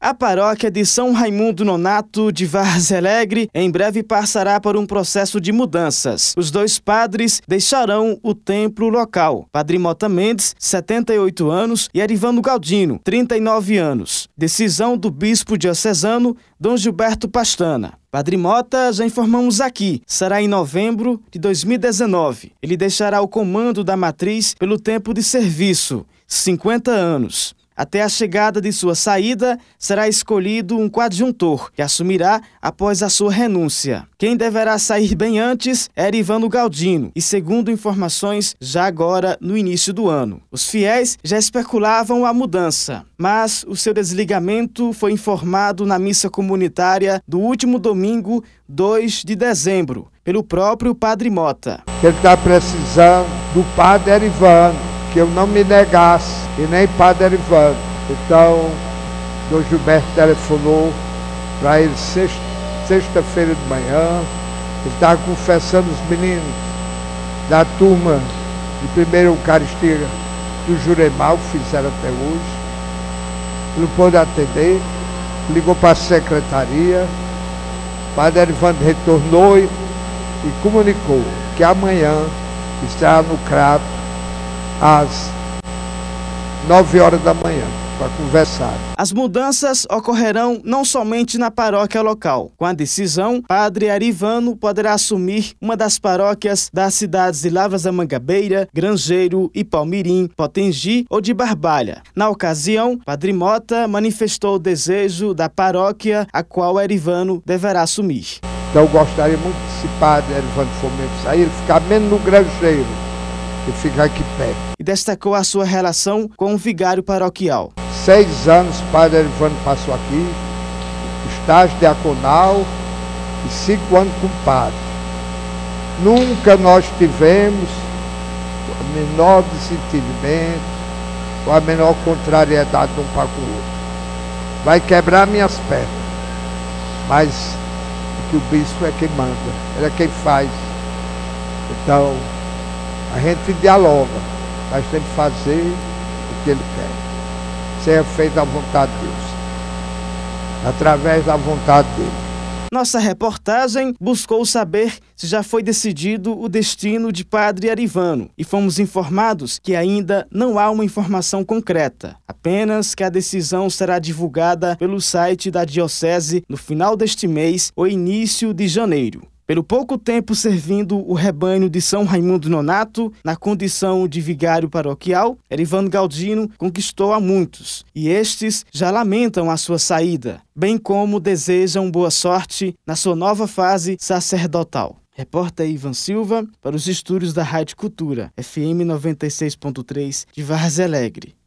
A paróquia de São Raimundo Nonato de Várzea Alegre em breve passará por um processo de mudanças. Os dois padres deixarão o templo local. Padre Mota Mendes, 78 anos, e Arivano Galdino, 39 anos. Decisão do bispo diocesano, Dom Gilberto Pastana. Padre Mota, já informamos aqui, será em novembro de 2019. Ele deixará o comando da matriz pelo tempo de serviço, 50 anos. Até a chegada de sua saída, será escolhido um coadjuntor, que assumirá após a sua renúncia. Quem deverá sair bem antes é Arivano Galdino, e segundo informações, já agora no início do ano. Os fiéis já especulavam a mudança, mas o seu desligamento foi informado na missa comunitária do último domingo, 2 de dezembro, pelo próprio Padre Mota. Ele está precisando do Padre Arivano, que eu não me negasse, e nem Padre Arivano. Então, Dom Gilberto telefonou para ele sexta-feira de manhã. Ele estava confessando os meninos da turma de primeira Eucaristia do Juremal, fizeram até hoje. Ele não pôde atender, ligou para a secretaria. O Padre Arivano retornou e comunicou que amanhã estará no Crato às 9 horas da manhã, para conversar. As mudanças ocorrerão não somente na paróquia local. Com a decisão, Padre Arivano poderá assumir uma das paróquias das cidades de Lavras da Mangabeira, Grangeiro, Ipaumirim, Potengi ou de Barbalha. Na ocasião, Padre Mota manifestou o desejo da paróquia a qual Arivano deverá assumir. Então eu gostaria muito que se Padre Arivano for mesmo sair, ele ficar menos no Grangeiro, que fica aqui perto. E destacou a sua relação com o vigário paroquial. 6 anos o Padre Arivano passou aqui, estágio diaconal e 5 anos com padre. Nunca nós tivemos o menor desentendimento ou a menor contrariedade de um para com o outro. Vai quebrar minhas pernas, mas que o bispo é quem manda, ele é quem faz. Então, a gente dialoga, mas tem que fazer o que ele quer. Seja feita a vontade de Deus, através da vontade dele. Nossa reportagem buscou saber se já foi decidido o destino de Padre Arivano e fomos informados que ainda não há uma informação concreta, apenas que a decisão será divulgada pelo site da Diocese no final deste mês ou início de janeiro. Pelo pouco tempo servindo o rebanho de São Raimundo Nonato, na condição de vigário paroquial, Arivano Galdino conquistou a muitos, e estes já lamentam a sua saída, bem como desejam boa sorte na sua nova fase sacerdotal. Repórter Ivan Silva, para os estúdios da Rádio Cultura, FM 96.3 de Várzea Alegre.